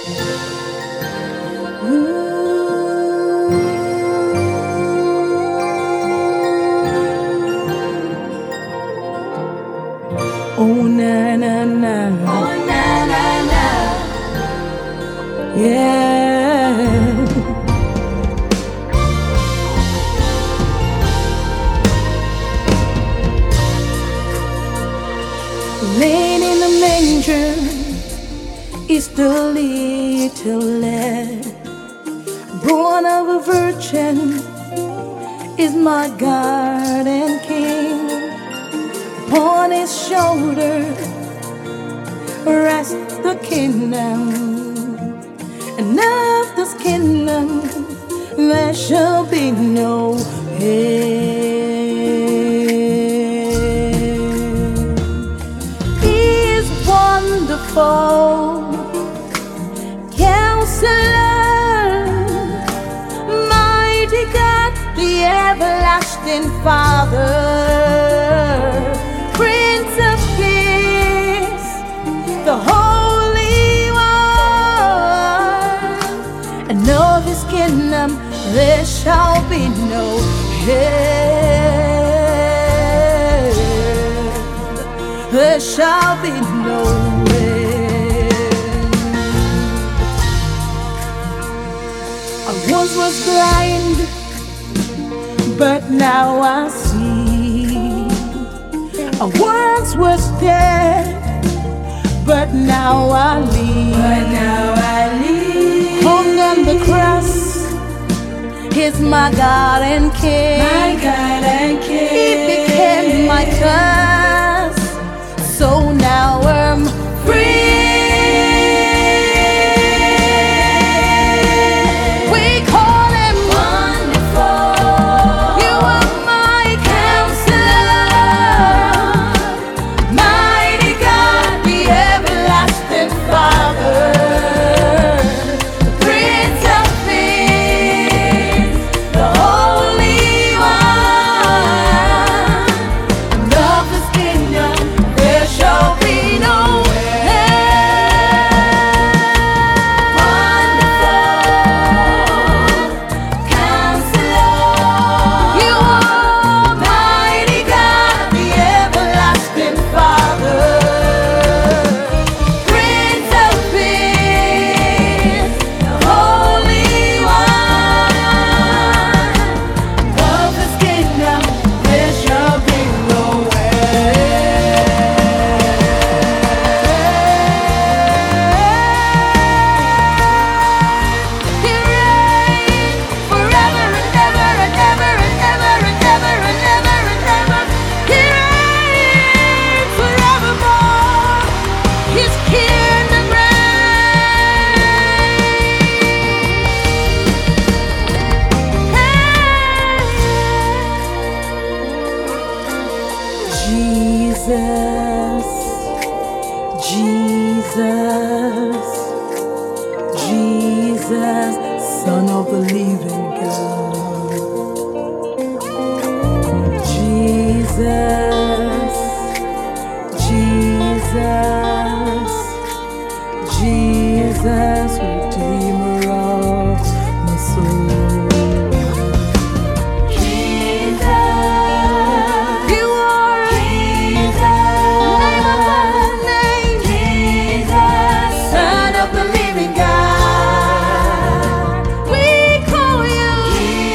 Oh na na na, Oh na na na, yeah. Laid in the manger is the little lamb, born of a virgin is my God and King. Upon his shoulder rests the kingdom, and of this kingdom there shall be no end. He is wonderful, Counselor, mighty God, the everlasting Father, Prince of Peace, the Holy One, and of his kingdom there shall be no end. There shall be no end. I once was blind, but now I see. I once was dead, but now I live. but now I live. Hung on the cross is my God and King. My God and King. He became my curse, so now I'm free. We call him Wonderful. You are my Counselor, mighty God, the everlasting Father, Prince of Peace, the Holy One, and of his kingdom there shall be no end. Wonderful Counselor. You are mighty God, the everlasting Father, Prince of Peace, the Holy One, of his kingdom there shall be no end. He reigns forever and ever and ever and ever and ever and ever and ever. He reigns forevermore. His kingdom reigns. Jesus, Jesus, Son of the living God. Jesus, Jesus, Jesus, Redeemer of my soul. Jesus. You are name, Jesus. Son of the living God. We call you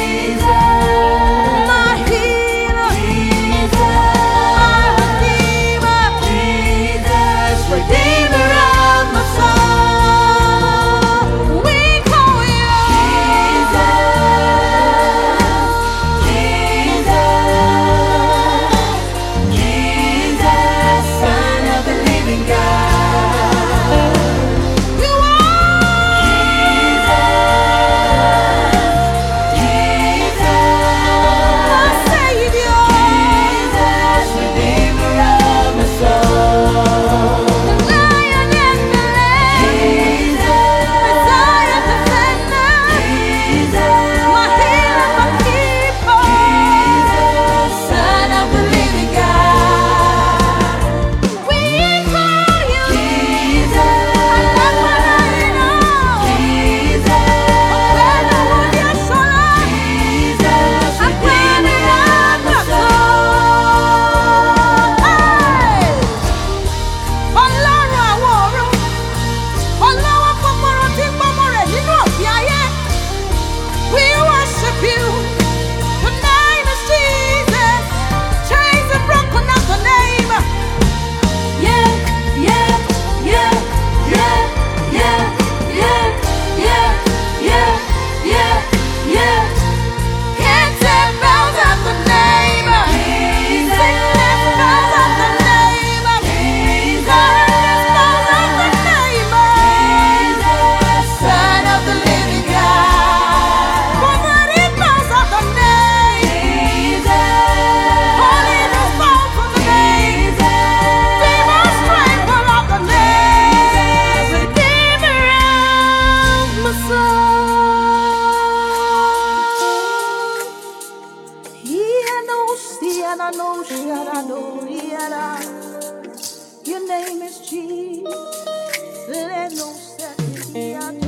Your name is Jesus. There's no second.